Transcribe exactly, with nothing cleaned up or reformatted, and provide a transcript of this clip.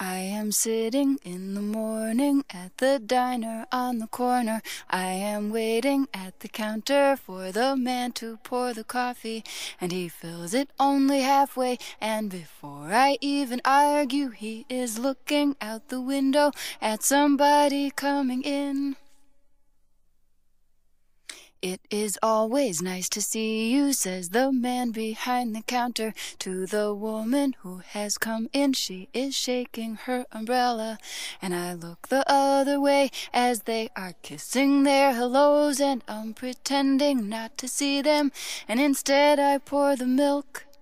I am sitting in the morning at the diner on the corner. I am waiting at the counter for the man to pour the coffee, and he fills it only halfway, and before I even argue, he is looking out the window at somebody coming in. It is always nice to see you, says the man behind the counter to the woman who has come in. She is shaking her umbrella, and I look the other way as they are kissing their hellos, and I'm pretending not to see them, and instead I pour the milk